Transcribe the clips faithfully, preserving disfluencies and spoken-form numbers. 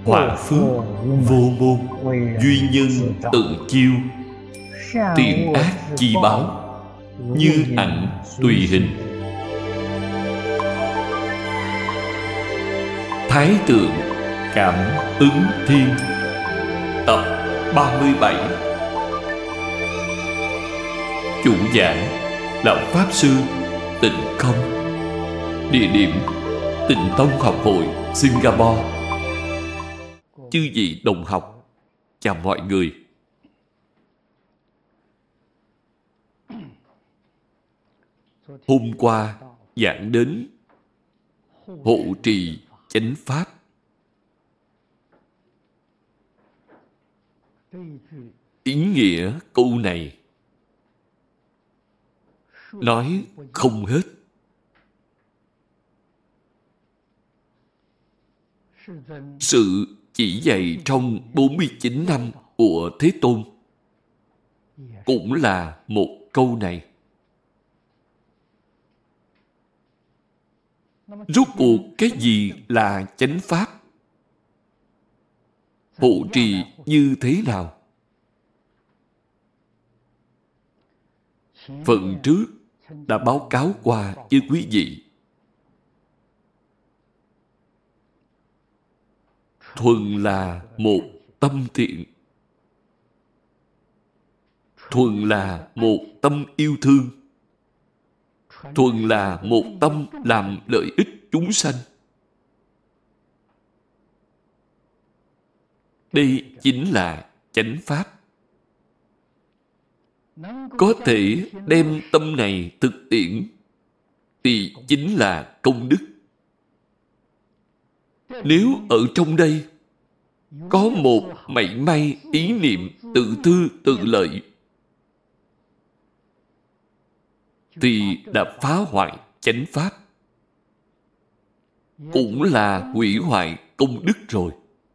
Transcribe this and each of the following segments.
Hòa phước vô môn, duy nhân tự chiêu. Tiền ác chi báo, như ảnh tùy hình. Thái tượng cảm ứng thiên. Tập ba mươi bảy. Chủ giảng là Pháp Sư Tịnh Không. Địa điểm Tịnh Tông Học hội Singapore. Chư vị đồng học, chào mọi người. Hôm qua giảng đến hộ trì chánh pháp. Ý nghĩa câu này nói không hết. Sự chỉ dạy trong bốn mươi chín năm của Thế Tôn cũng là một câu này. Rốt cuộc cái gì là chánh pháp? Hộ trì như thế nào? Phần trước đã báo cáo qua với quý vị. Thuần là một tâm thiện, thuần là một tâm yêu thương, thuần là một tâm làm lợi ích chúng sanh. Đây chính là chánh pháp. Có thể đem tâm này thực tiễn thì chính là công đức. Nếu ở trong đây có một mảy may ý niệm tự tư tự lợi thì đã phá hoại chánh pháp, cũng là hủy hoại công đức rồi.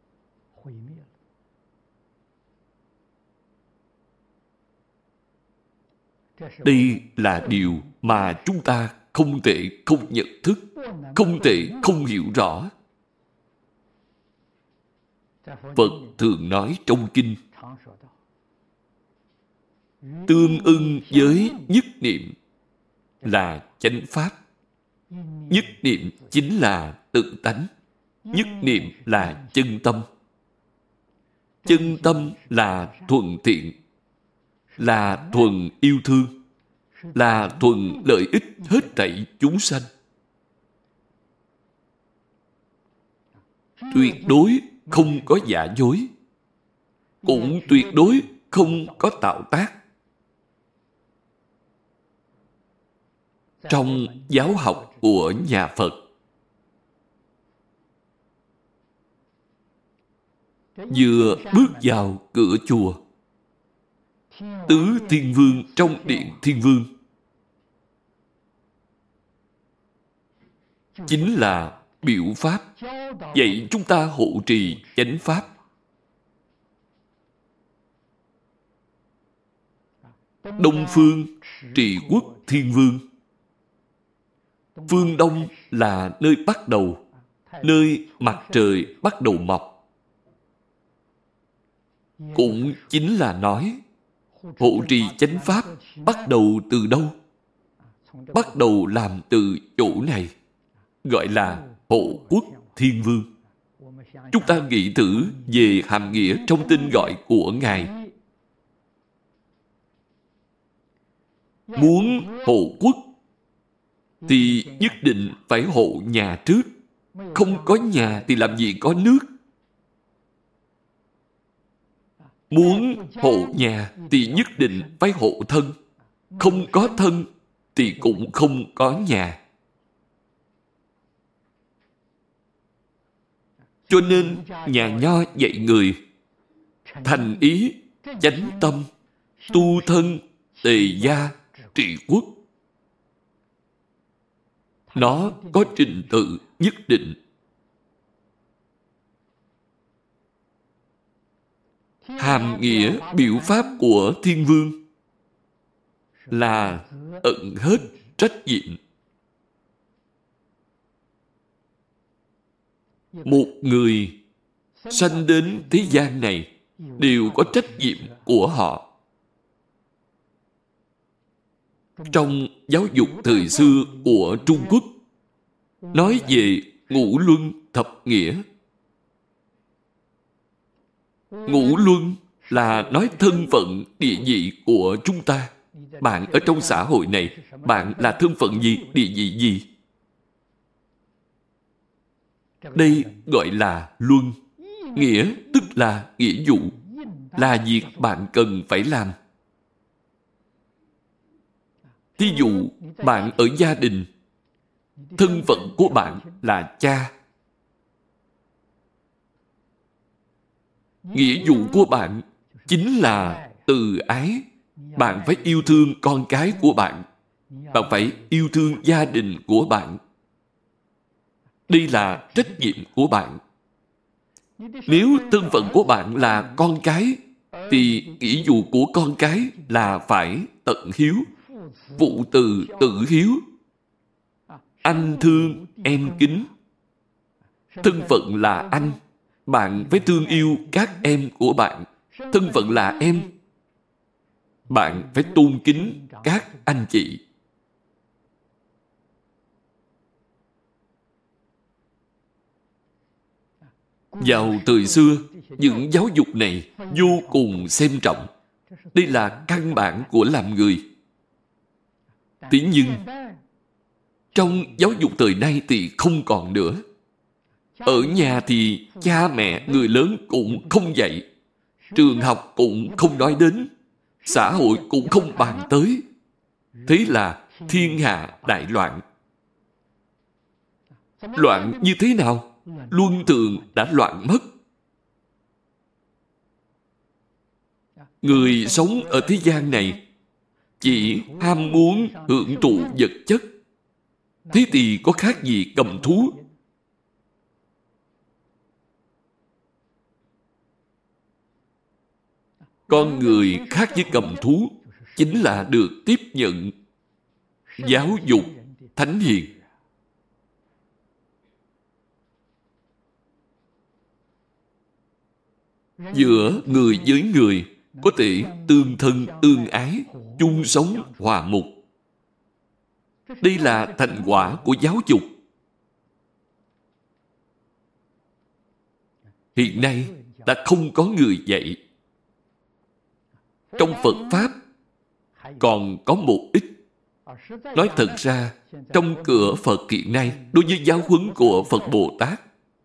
Đây là điều mà chúng ta không thể không nhận thức, không thể không hiểu rõ. Phật thường nói trong kinh, tương ưng với nhất niệm là chánh pháp. Nhất niệm chính là tự tánh. Nhất niệm là chân tâm. Chân tâm là thuần thiện, là thuần yêu thương, là thuần lợi ích hết thảy chúng sanh. Tuyệt đối không có giả dối, cũng tuyệt đối không có tạo tác. Trong giáo học của nhà Phật, vừa bước vào cửa chùa, tứ thiên vương trong điện thiên vương chính là biểu pháp dạy chúng ta hộ trì chánh pháp. Đông phương trì quốc thiên vương. Phương Đông là nơi bắt đầu, nơi mặt trời bắt đầu mọc. Cũng chính là nói hộ trì chánh pháp bắt đầu từ đâu? Bắt đầu làm từ chỗ này, gọi là hộ quốc thiên vương. Chúng ta nghĩ thử về hàm nghĩa trong tên gọi của Ngài. Muốn hộ quốc thì nhất định phải hộ nhà trước. Không có nhà thì làm gì có nước. Muốn hộ nhà thì nhất định phải hộ thân. Không có thân thì cũng không có nhà. Cho nên nhà Nho dạy người thành ý, chánh tâm, tu thân, tề gia, trị quốc. Nó có trình tự nhất định. Hàm nghĩa biểu pháp của thiên vương là ẩn hết trách nhiệm. Một người sanh đến thế gian này đều có trách nhiệm của họ. Trong giáo dục thời xưa của Trung Quốc, nói về ngũ luân thập nghĩa. Ngũ luân là nói thân phận địa vị của chúng ta. Bạn ở trong xã hội này, bạn là thân phận gì, địa vị gì? Đây gọi là luân. Nghĩa tức là nghĩa vụ, là việc bạn cần phải làm. Thí dụ, bạn ở gia đình, thân phận của bạn là cha. Nghĩa vụ của bạn chính là từ ái. Bạn phải yêu thương con cái của bạn. Bạn phải yêu thương gia đình của bạn. Đây là trách nhiệm của bạn. Nếu thân phận của bạn là con cái, thì nghĩa vụ của con cái là phải tận hiếu, phụ từ tự hiếu, anh thương em kính. Thân phận là anh, bạn phải thương yêu các em của bạn. Thân phận là em, bạn phải tôn kính các anh chị. Vào thời xưa, những giáo dục này vô cùng xem trọng. Đây là căn bản của làm người. Tuy nhiên, trong giáo dục thời nay thì không còn nữa. Ở nhà thì cha mẹ, người lớn cũng không dạy. Trường học cũng không nói đến. Xã hội cũng không bàn tới. Thế là thiên hạ đại loạn. Loạn như thế nào? Luân thường đã loạn mất. Người sống ở thế gian này chỉ ham muốn hưởng thụ vật chất. Thế thì có khác gì cầm thú? Con người khác với cầm thú chính là được tiếp nhận giáo dục thánh hiền. Giữa người với người có thể tương thân tương ái, chung sống hòa mục. Đây là thành quả của giáo dục. Hiện nay đã không có người dạy. Trong Phật Pháp còn có một ít. Nói thật ra, trong cửa Phật hiện nay, đối với giáo huấn của Phật Bồ Tát,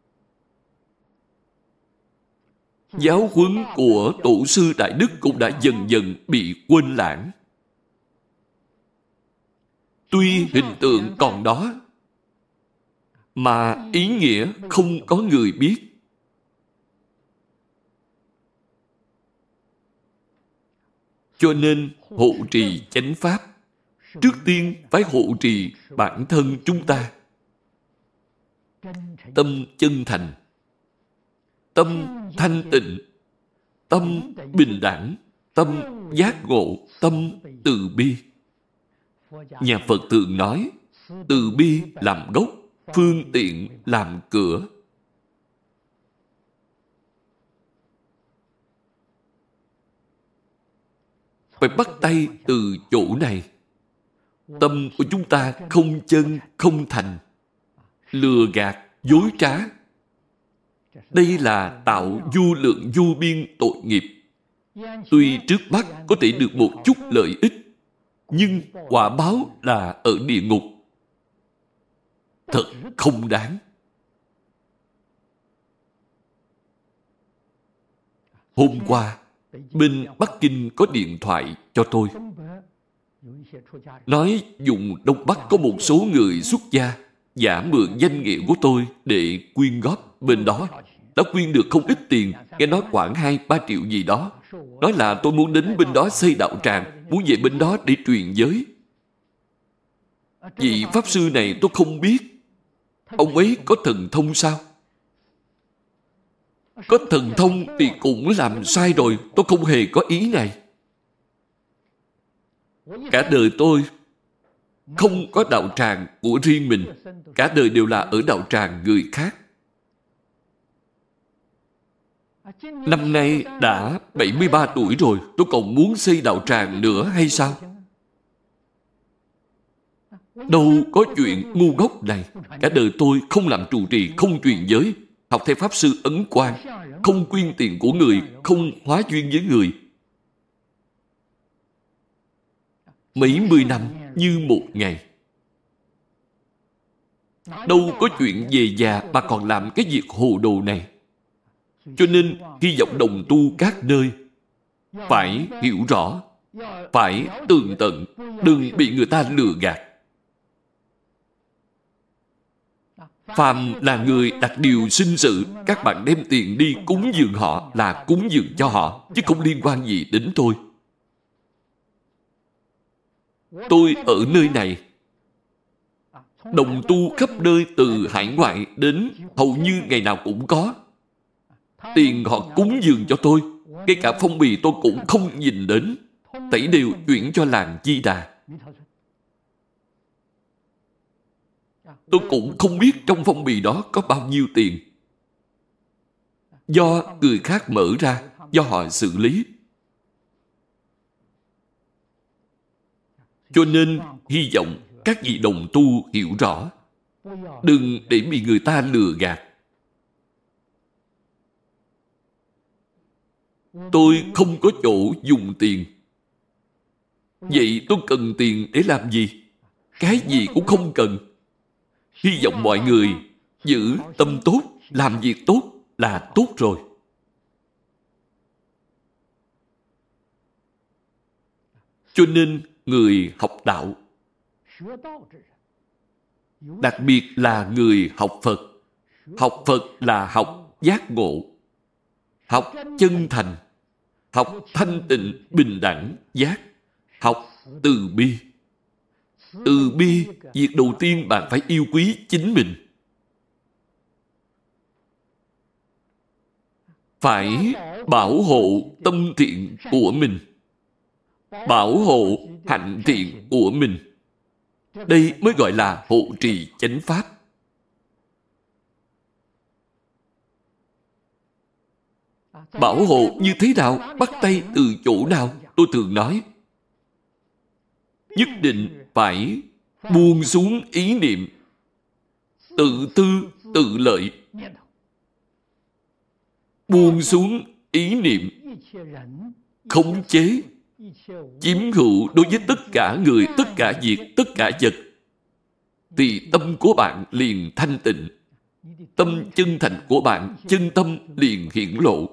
giáo huấn của Tổ sư Đại Đức cũng đã dần dần bị quên lãng. Tuy hình tượng còn đó, mà ý nghĩa không có người biết. Cho nên hộ trì chánh pháp, trước tiên phải hộ trì bản thân chúng ta. Tâm chân thành, tâm thanh tịnh, tâm bình đẳng, tâm giác ngộ, tâm từ bi. Nhà Phật thường nói, từ bi làm gốc, phương tiện làm cửa. Phải bắt tay từ chỗ này. Tâm của chúng ta không chân, không thành, lừa gạt, dối trá. Đây là tạo vô lượng vô biên tội nghiệp. Tuy trước mắt có thể được một chút lợi ích, nhưng quả báo là ở địa ngục. Thật không đáng. Hôm qua, bên Bắc Kinh có điện thoại cho tôi. Nói vùng Đông Bắc có một số người xuất gia giả mượn danh nghĩa của tôi để quyên góp bên đó. Đã quyên được không ít tiền, nghe nói khoảng hai ba triệu gì đó. Nói là tôi muốn đến bên đó xây đạo tràng, muốn về bên đó để truyền giới. Vị Pháp Sư này tôi không biết. Ông ấy có thần thông sao? Có thần thông thì cũng làm sai rồi. Tôi không hề có ý này. Cả đời tôi không có đạo tràng của riêng mình. Cả đời đều là ở đạo tràng người khác. Năm nay đã bảy mươi ba tuổi rồi, tôi còn muốn xây đạo tràng nữa hay sao? Đâu có chuyện ngu ngốc này. Cả đời tôi không làm trụ trì, không truyền giới, học theo Pháp Sư Ấn Quang, không quyên tiền của người, không hóa duyên với người. Mấy mươi năm như một ngày. Đâu có chuyện về già mà còn làm cái việc hồ đồ này. Cho nên hy vọng đồng tu các nơi phải hiểu rõ, phải tường tận, đừng bị người ta lừa gạt. Phàm là người đặt điều sinh sự, các bạn đem tiền đi cúng dường họ là cúng dường cho họ, chứ không liên quan gì đến tôi. Tôi ở nơi này, đồng tu khắp nơi từ hải ngoại đến hầu như ngày nào cũng có. Tiền họ cúng dường cho tôi, ngay cả phong bì tôi cũng không nhìn đến, tẩy đều chuyển cho làng Di Đà. Tôi cũng không biết trong phong bì đó có bao nhiêu tiền. Do người khác mở ra, do họ xử lý. Cho nên hy vọng các vị đồng tu hiểu rõ, đừng để bị người ta lừa gạt. Tôi không có chỗ dùng tiền. Vậy tôi cần tiền để làm gì? Cái gì cũng không cần. Hy vọng mọi người giữ tâm tốt, làm việc tốt là tốt rồi. Cho nên người học đạo, đặc biệt là người học Phật, học Phật là học giác ngộ, học chân thành, học thanh tịnh, bình đẳng, giác, học từ bi. Từ bi, việc đầu tiên bạn phải yêu quý chính mình. Phải bảo hộ tâm thiện của mình, bảo hộ hạnh thiện của mình. Đây mới gọi là hộ trì chánh pháp. Bảo hộ như thế nào? Bắt tay từ chỗ nào? Tôi thường nói, nhất định phải buông xuống ý niệm tự tư, tự lợi. Buông xuống ý niệm khống chế, chiếm hữu đối với tất cả người, tất cả việc, tất cả vật, thì tâm của bạn liền thanh tịnh. Tâm chân thành của bạn, chân tâm liền hiển lộ.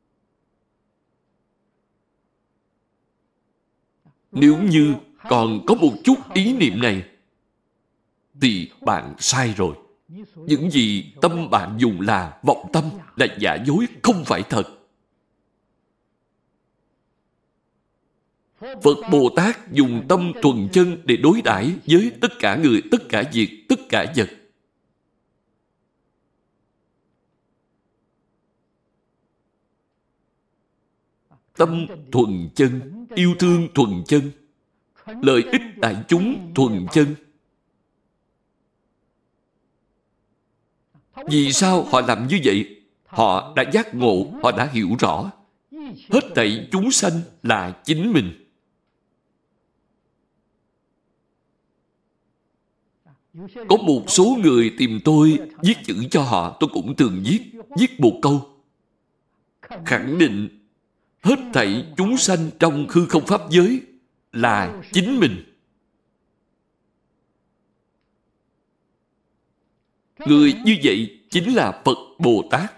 Nếu như còn có một chút ý niệm này, thì bạn sai rồi. Những gì tâm bạn dùng là vọng tâm, là giả dối, không phải thật. Phật Bồ Tát dùng tâm thuần chân để đối đãi với tất cả người, tất cả việc, tất cả vật. Tâm thuần chân, yêu thương thuần chân, lợi ích đại chúng thuần chân. Vì sao họ làm như vậy? Họ đã giác ngộ, họ đã hiểu rõ. Hết thảy chúng sanh là chính mình. Có một số người tìm tôi viết chữ cho họ, tôi cũng thường viết, viết một câu. Khẳng định hết thảy chúng sanh trong hư không pháp giới là chính mình. Người như vậy chính là Phật Bồ Tát.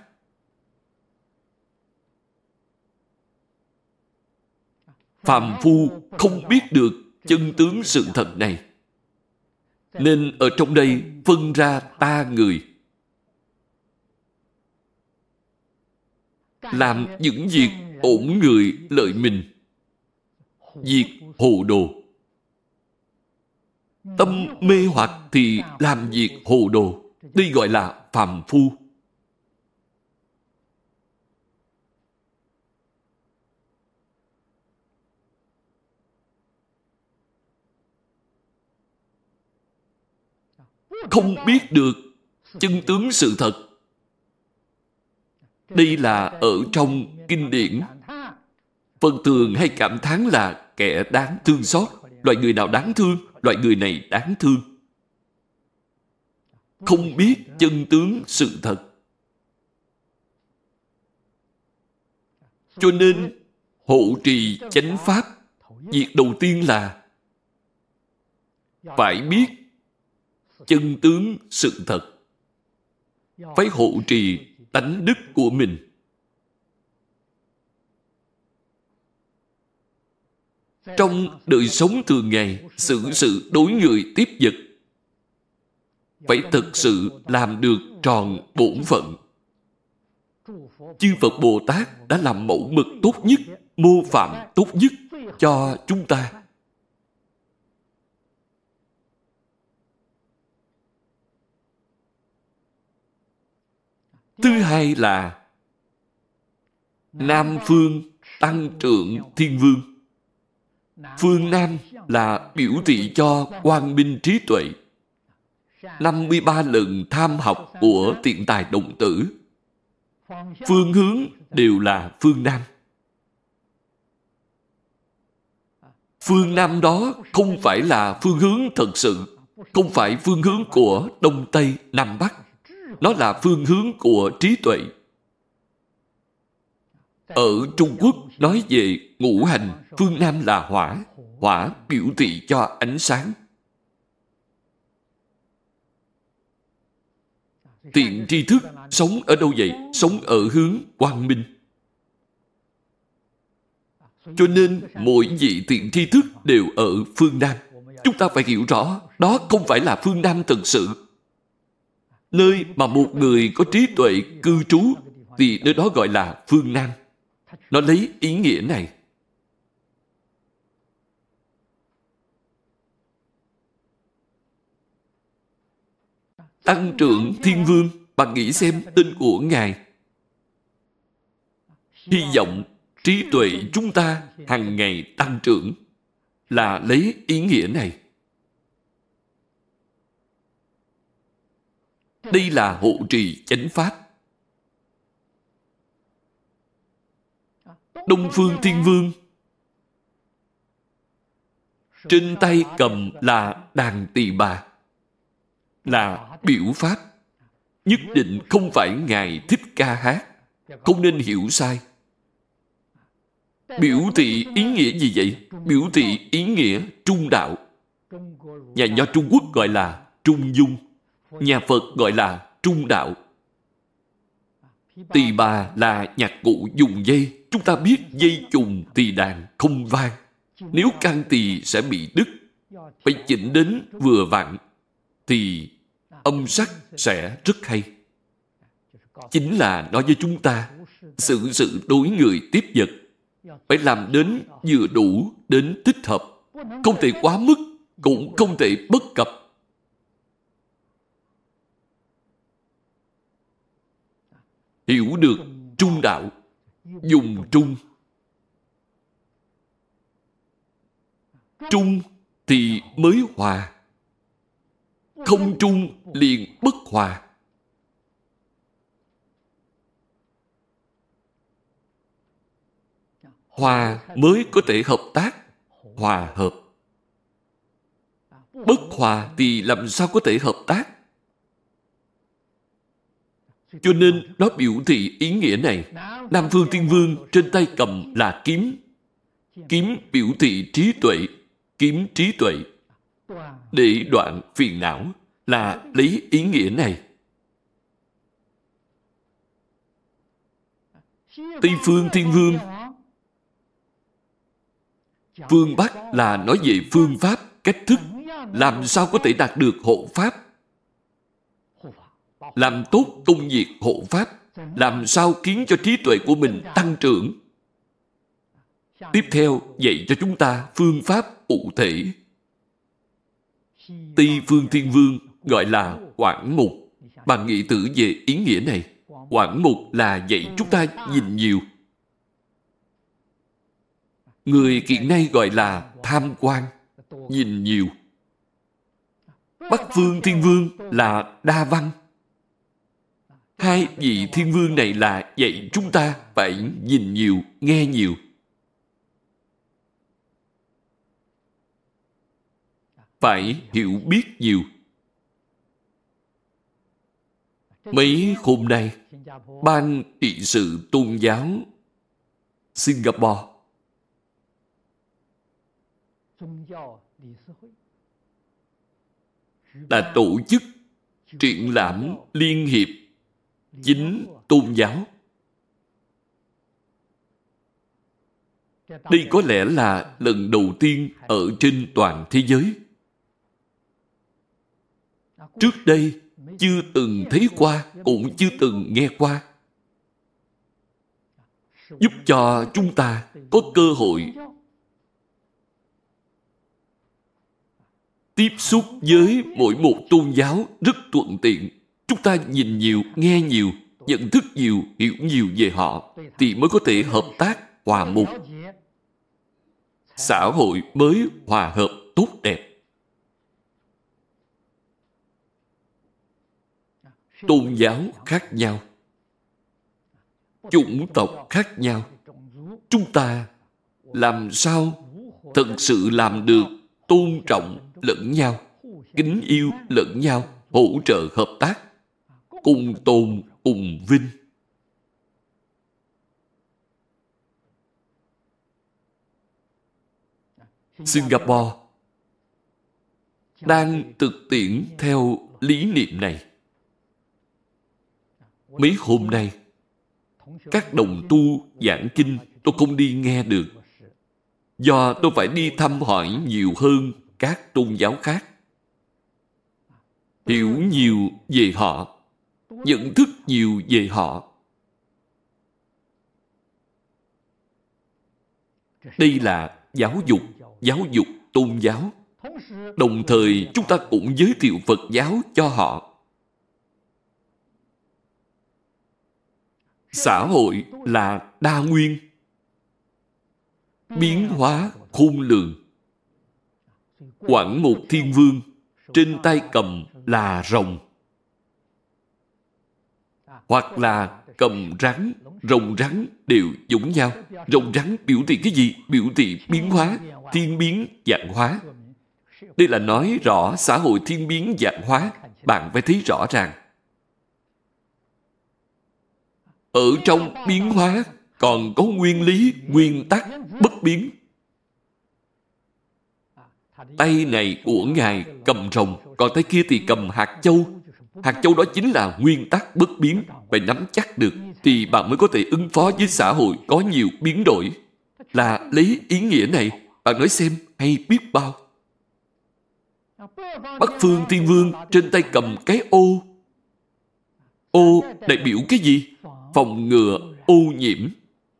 Phàm phu không biết được chân tướng sự thật này, nên ở trong đây phân ra ta người, làm những việc ổn người lợi mình, việc hồ đồ. Tâm mê hoặc thì làm việc hồ đồ. Đây gọi là phàm phu. Không biết được chân tướng sự thật, Đây là ở trong kinh điển. Phần thường hay cảm thán là kẻ đáng thương xót. Loại người nào đáng thương? Loại người này đáng thương. Không biết chân tướng sự thật. Cho nên, hộ trì chánh pháp, việc đầu tiên là phải biết chân tướng sự thật. Phải hộ trì tánh đức của mình. Trong đời sống thường ngày, xử sự đối người tiếp vật, phải thực sự làm được tròn bổn phận. Chư Phật Bồ Tát đã làm mẫu mực tốt nhất, mô phạm tốt nhất cho chúng ta. Thứ hai là Nam Phương Tăng Trưởng Thiên Vương. Phương Nam là biểu thị cho quang minh trí tuệ. năm mươi ba lần tham học của Tiện Tài Đồng Tử, phương hướng đều là phương Nam. Phương Nam đó không phải là phương hướng thật sự, không phải phương hướng của Đông Tây Nam Bắc. Nó là phương hướng của trí tuệ. Ở Trung Quốc nói về ngũ hành, phương Nam là hỏa. Hỏa biểu thị cho ánh sáng. Thiện tri thức sống ở đâu vậy? Sống ở hướng quang minh. Cho nên mỗi vị thiện tri thức đều ở phương Nam. Chúng ta phải hiểu rõ, đó không phải là phương Nam thực sự. Nơi mà một người có trí tuệ cư trú thì nơi đó gọi là phương Nam. Nó lấy ý nghĩa này. Tăng Trưởng Thiên Vương, bạn nghĩ xem tên của Ngài. Hy vọng trí tuệ chúng ta hàng ngày tăng trưởng là lấy ý nghĩa này. Đây là hộ trì chánh pháp. Đông Phương Thiên Vương, trên tay cầm là đàn tỳ bà, là biểu pháp. Nhất định không phải Ngài thích ca hát, không nên hiểu sai. Biểu thị ý nghĩa gì vậy? Biểu thị ý nghĩa trung đạo. Nhà nho Trung Quốc gọi là trung dung, nhà Phật gọi là trung đạo. Tỳ bà là nhạc cụ dùng dây. Chúng ta biết dây chùng tỳ đàn không vang. Nếu can tỳ sẽ bị đứt, phải chỉnh đến vừa vặn thì âm sắc sẽ rất hay. Chính là nói với chúng ta, xử sự đối người tiếp vật phải làm đến vừa đủ, đến thích hợp. Không thể quá mức, cũng không thể bất cập. Hiểu được trung đạo, dùng trung. Trung thì mới hòa. Không trung liền bất hòa. Hòa mới có thể hợp tác, hòa hợp. Bất hòa thì làm sao có thể hợp tác? Cho nên nó biểu thị ý nghĩa này. Nam Phương Thiên Vương trên tay cầm là kiếm. Kiếm biểu thị trí tuệ. Kiếm trí tuệ. Để đoạn phiền não là lấy ý nghĩa này. Tây Phương Thiên Vương, phương Bắc là nói về phương pháp, cách thức. Làm sao có thể đạt được hộ pháp? Làm tốt công việc hộ pháp. Làm sao khiến cho trí tuệ của mình tăng trưởng? Tiếp theo dạy cho chúng ta phương pháp cụ thể. Tây Phương Thiên Vương gọi là Quảng Mục. Bạn nghĩ thử về ý nghĩa này. Quảng Mục là dạy chúng ta nhìn nhiều. Người hiện nay gọi là tham quan, nhìn nhiều. Bắc Phương Thiên Vương là đa văn. hai vị thiên vương này là dạy chúng ta phải nhìn nhiều, nghe nhiều. Phải hiểu biết nhiều. Mấy hôm nay, Ban trị sự tôn giáo Singapore đã tổ chức triển lãm liên hiệp chính tôn giáo. Đây có lẽ là lần đầu tiên ở trên toàn thế giới. Trước đây chưa từng thấy qua, cũng chưa từng nghe qua. Giúp cho chúng ta có cơ hội tiếp xúc với mỗi một tôn giáo rất thuận tiện. Chúng ta nhìn nhiều, nghe nhiều, nhận thức nhiều, hiểu nhiều về họ, thì mới có thể hợp tác, hòa mục. Xã hội mới hòa hợp tốt đẹp. Tôn giáo khác nhau, chủng tộc khác nhau. Chúng ta làm sao thật sự làm được tôn trọng lẫn nhau, kính yêu lẫn nhau, hỗ trợ hợp tác, cùng tôn cùng vinh. Singapore đang thực tiễn theo lý niệm này. Mấy hôm nay, các đồng tu giảng kinh tôi không đi nghe được, do tôi phải đi thăm hỏi nhiều hơn các tôn giáo khác, hiểu nhiều về họ, nhận thức nhiều về họ. Đây là giáo dục, giáo dục tôn giáo. Đồng thời chúng ta cũng giới thiệu Phật giáo cho họ. Xã hội là đa nguyên, biến hóa khôn lường. Quảng Một Thiên Vương trên tay cầm là rồng, hoặc là cầm rắn. Rồng rắn đều giống nhau. Rồng rắn biểu thị cái gì? Biểu thị biến hóa, thiên biến vạn hóa. Đây là nói rõ xã hội thiên biến vạn hóa. Bạn phải thấy rõ ràng. Ở trong biến hóa còn có nguyên lý, nguyên tắc, bất biến. Tay này của Ngài cầm rồng, còn tay kia thì cầm hạt châu. Hạt châu đó chính là nguyên tắc bất biến. Phải nắm chắc được thì bạn mới có thể ứng phó với xã hội có nhiều biến đổi. Là lấy ý nghĩa này, bạn nói xem hay biết bao. Bắc Phương Thiên Vương trên tay cầm cái ô. Ô đại biểu cái gì? Phòng ngừa ô nhiễm.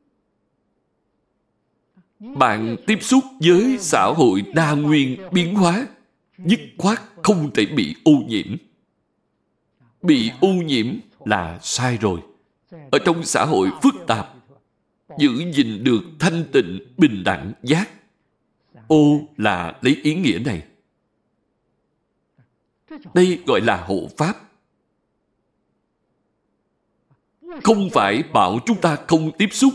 Bạn tiếp xúc với xã hội đa nguyên biến hóa, dứt khoát không thể bị ô nhiễm. Bị ô nhiễm là sai rồi. Ở trong xã hội phức tạp, giữ gìn được thanh tịnh, bình đẳng, giác. Ô là lấy ý nghĩa này. Đây gọi là hộ pháp. Không phải bảo chúng ta không tiếp xúc.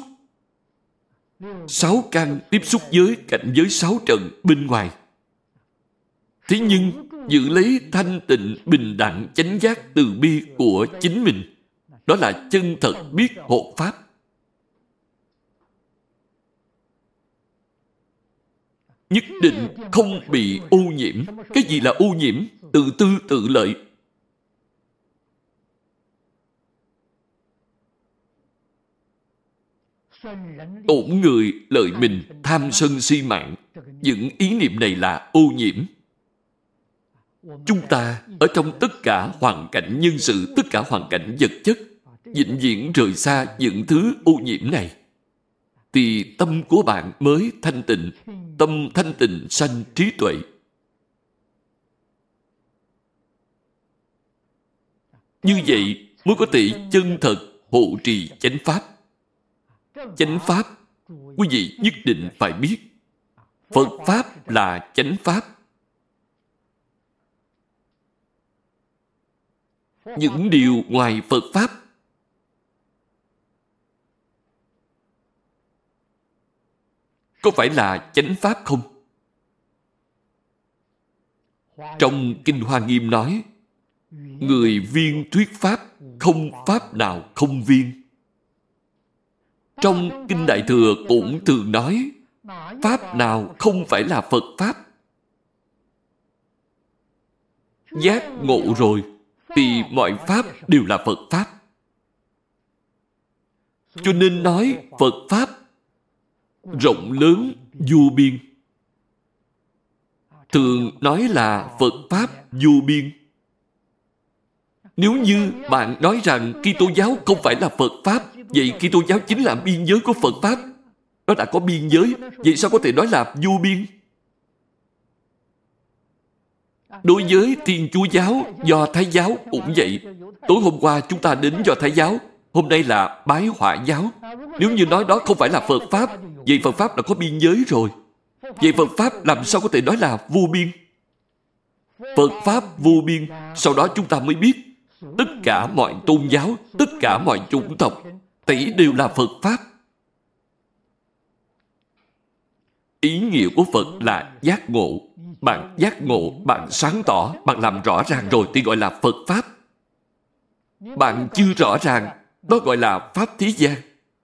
Sáu căn tiếp xúc với cảnh giới sáu trần bên ngoài. Thế nhưng giữ lấy thanh tịnh, bình đẳng, chánh giác, từ bi của chính mình, đó là chân thật biết hộ pháp. Nhất định không bị ô nhiễm. Cái gì là ô nhiễm? Tự tư tự lợi. Tổn người lợi mình, tham sân si mạng. Những ý niệm này là ô nhiễm. Chúng ta ở trong tất cả hoàn cảnh nhân sự, tất cả hoàn cảnh vật chất, vĩnh viễn rời xa những thứ ô nhiễm này, thì tâm của bạn mới thanh tịnh. Tâm thanh tịnh sanh trí tuệ. Như vậy mới có thể chân thật hộ trì chánh pháp. Chánh pháp, quý vị nhất định phải biết. Phật pháp là chánh pháp. Những điều ngoài Phật pháp có phải là chánh pháp không? Trong Kinh Hoa Nghiêm nói, người viên thuyết pháp, không pháp nào không viên. Trong Kinh Đại Thừa cũng thường nói, pháp nào không phải là Phật pháp. Giác ngộ rồi thì mọi pháp đều là Phật pháp. Cho nên nói Phật pháp rộng lớn vô biên. Thường nói là Phật pháp vô biên. Nếu như bạn nói rằng Kitô giáo không phải là Phật pháp, vậy Kitô giáo chính là biên giới của Phật pháp. Nó đã có biên giới, vậy sao có thể nói là vô biên? Đối với Thiên Chúa giáo, Do Thái giáo cũng vậy. Tối hôm qua chúng ta đến Do Thái giáo, hôm nay là Bái Hỏa giáo. Nếu như nói đó không phải là Phật pháp, vậy Phật pháp đã có biên giới rồi. Vậy Phật pháp làm sao có thể nói là vô biên? Phật pháp vô biên, sau đó chúng ta mới biết tất cả mọi tôn giáo, tất cả mọi chủng tộc, tỷ đều là Phật pháp. Ý nghĩa của Phật là giác ngộ. Bạn giác ngộ, bạn sáng tỏ, bạn làm rõ ràng rồi thì gọi là Phật pháp. Bạn chưa rõ ràng, đó gọi là pháp thế gian.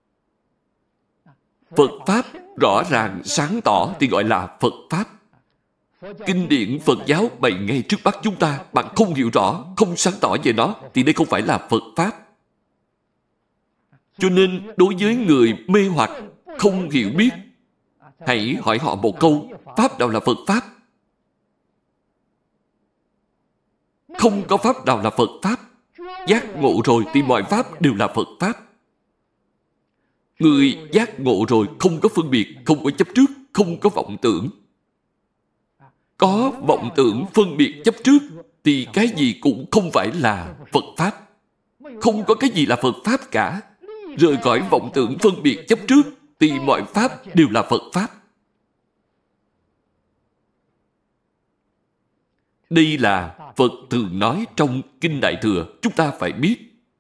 Phật pháp rõ ràng, sáng tỏ thì gọi là Phật pháp. Kinh điển Phật giáo bày ngay trước mắt chúng ta, bạn không hiểu rõ, không sáng tỏ về nó, thì đây không phải là Phật pháp. Cho nên, đối với người mê hoặc, không hiểu biết, hãy hỏi họ một câu, pháp nào là Phật pháp? Không có pháp nào là Phật pháp. Giác ngộ rồi thì mọi pháp đều là Phật pháp. Người giác ngộ rồi không có phân biệt, không có chấp trước, không có vọng tưởng. Có vọng tưởng phân biệt chấp trước thì cái gì cũng không phải là Phật pháp. Không có cái gì là Phật pháp cả. Rời khỏi vọng tưởng phân biệt chấp trước thì mọi pháp đều là Phật pháp. Đây là Phật thường nói trong Kinh Đại Thừa, chúng ta phải biết.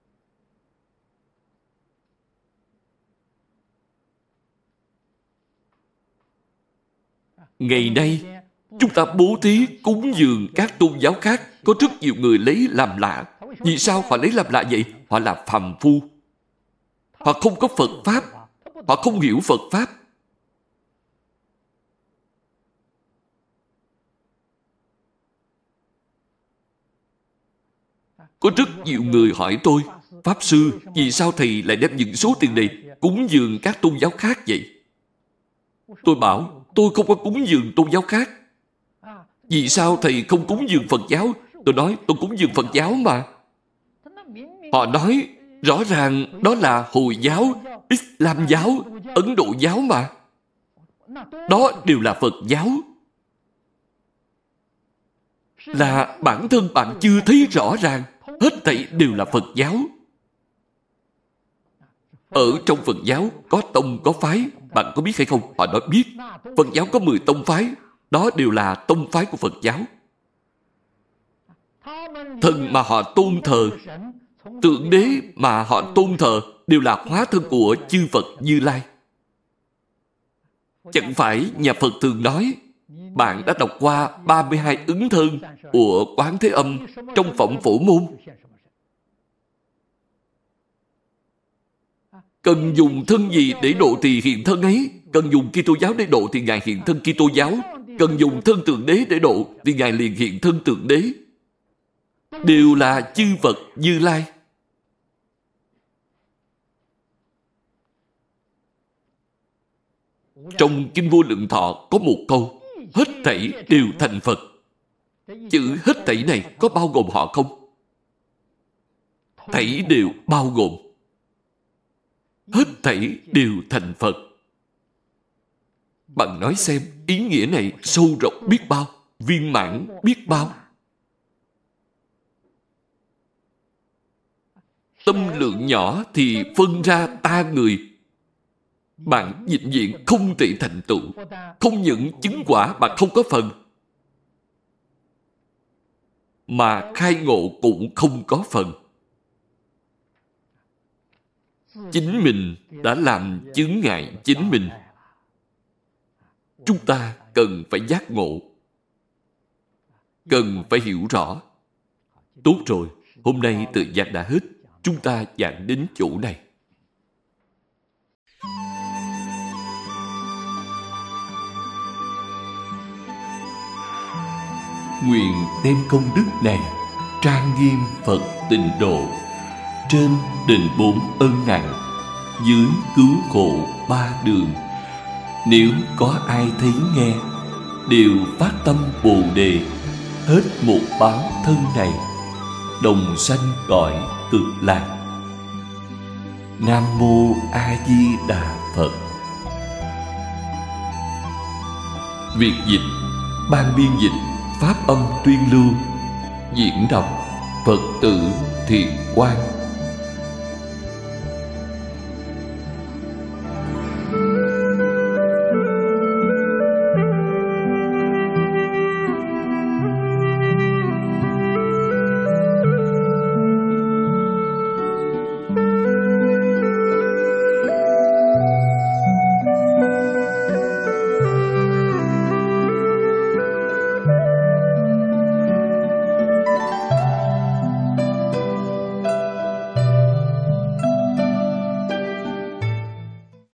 Ngày nay, chúng ta bố thí cúng dường các tôn giáo khác, có rất nhiều người lấy làm lạ. Vì sao họ lấy làm lạ vậy? Họ là phàm phu. Họ không có Phật pháp. Họ không hiểu Phật pháp. Có rất nhiều người hỏi tôi, Pháp Sư, vì sao Thầy lại đem những số tiền này cúng dường các tôn giáo khác vậy? Tôi bảo, tôi không có cúng dường tôn giáo khác. Vì sao Thầy không cúng dường Phật giáo? Tôi nói, tôi cúng dường Phật giáo mà. Họ nói, rõ ràng đó là Hồi giáo, Islam giáo, Ấn Độ giáo mà. Đó đều là Phật giáo. Là bản thân bạn chưa thấy rõ ràng, hết thảy đều là Phật giáo. Ở trong Phật giáo có tông có phái, bạn có biết hay không? Họ nói biết. Phật giáo có mười tông phái, đó đều là tông phái của Phật giáo. Thần mà họ tôn thờ, tượng đế mà họ tôn thờ đều là hóa thân của chư Phật Như Lai. Chẳng phải nhà Phật thường nói, bạn đã đọc qua ba mươi hai ứng thân của Quán Thế Âm trong Phẩm Phổ Môn. Cần dùng thân gì để độ thì hiện thân ấy. Cần dùng Kitô giáo để độ thì Ngài hiện thân Kitô giáo. Cần dùng thân tượng đế để độ thì Ngài liền hiện thân tượng đế. Đều là chư Phật Như Lai. Trong Kinh Vô Lượng Thọ có một câu, hết thảy đều thành Phật. Chữ hết thảy này có bao gồm họ không? Thảy đều bao gồm. Hết thảy đều thành Phật. Bạn nói xem, ý nghĩa này sâu rộng biết bao, viên mãn biết bao. Tâm lượng nhỏ thì phân ra ta người. Bạn vĩnh viễn không thể thành tựu. Không những chứng quả bạn không có phần, mà khai ngộ cũng không có phần. Chính mình đã làm chướng ngại chính mình. Chúng ta cần phải giác ngộ, cần phải hiểu rõ. Tốt rồi, hôm nay thời gian đã hết. Chúng ta giảng đến chỗ này. Nguyện đem công đức này trang nghiêm Phật Tịnh Độ, trên đền bốn ân nặng, dưới cứu khổ ba đường. Nếu có ai thấy nghe, đều phát tâm Bồ Đề, hết một báo thân này, đồng sanh cõi Cực Lạc. Nam Mô A Di Đà Phật. Việc dịch, ban biên dịch Pháp Âm Tuyên Lưu. Diễn đọc Phật tử Thiện Quang.